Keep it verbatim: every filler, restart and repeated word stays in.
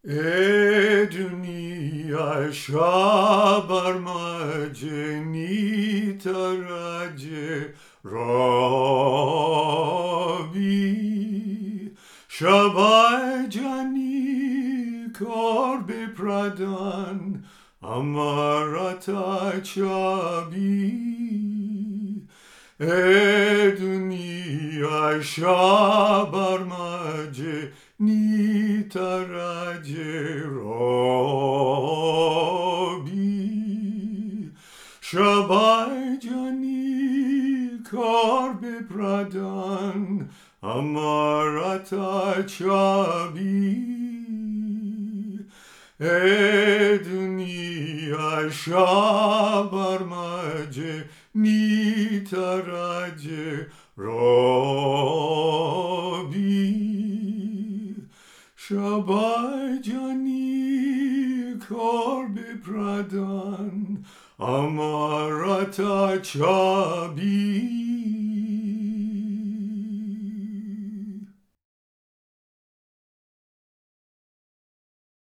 E dünya şabarmacı nitaracı Robi Şabajani korbe pradan Amarata çabi E dünya şabarmacı nitaracı Robi Şabajani korbe pradan Amarata çabi E dünya şabarmacı nitaracı Robi Şabajani korbe pradan Amarata çabi